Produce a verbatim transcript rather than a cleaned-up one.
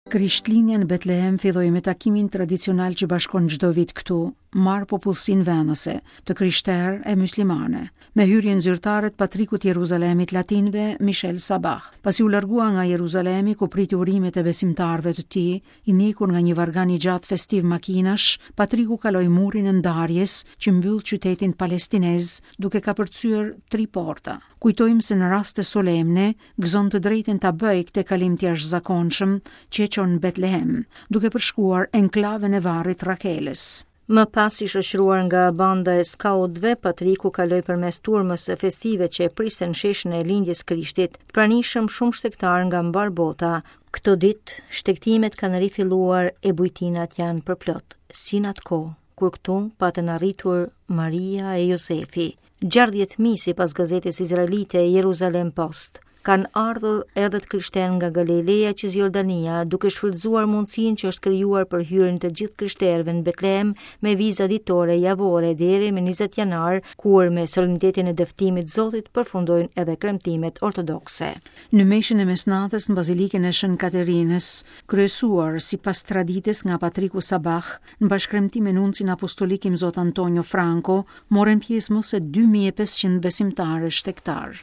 Krishtlindja në Betlehem filloi me takimin tradicional që bashkon çdo vit këtu, marr popullsinë venëse, të krishterë e myslimane, me hyrjen zyrtare të patrikut Jeruzalemit latinëve Michel Sabah. Pasi u largua nga Jeruzalemi ku priti urimet e besimtarëve të tij, i njekur nga një vargan i gjatë festiv makinash, patriku kaloi murin e ndarjes që mbyll qytetin palestinez, duke kapërcyer tri porta. Kujtojmë se në raste solemne gëzon të drejtën ta bëj këtë kalim të jashtëzakonshëm që e çon Betlehem, duke përshkuar enklavën e varrit Rakeles. Më pas i shoqëruar nga banda e skautëve, patriku kaloi përmes turmës së festive që e pristen sheshën e lindjes Krishtit, pranishëm shumë shtektar nga mbar bota. Këto ditë, shtektimet kanë rifilluar e bujtinat janë përplot, si në atë kohë, kur këtu patën arritur Maria e Josefi. gjardhjet mijë sipas gazetës izraelite Jerusalem Post. Kanë ardhur edhe të krishterë nga Galileja, Cisjordania, duke shfrytzuar mundësinë që është krijuar për hyrjen të gjithë krishterëve në Betlehem me viza ditore javore deri me njëzet janar, kur me solemnitetin e dëftimit të Zotit përfundojnë edhe kremtimet ortodokse. Në meshin e mesnatës në bazilikën e Shën Katerinës, kryesuar sipas traditës nga patriku Sabah, në bashkëkremtim me nuncin apostolik i Zot Antonio Franco, morën pjesë mos e dy mijë e pesëqind besimtarë shtektar.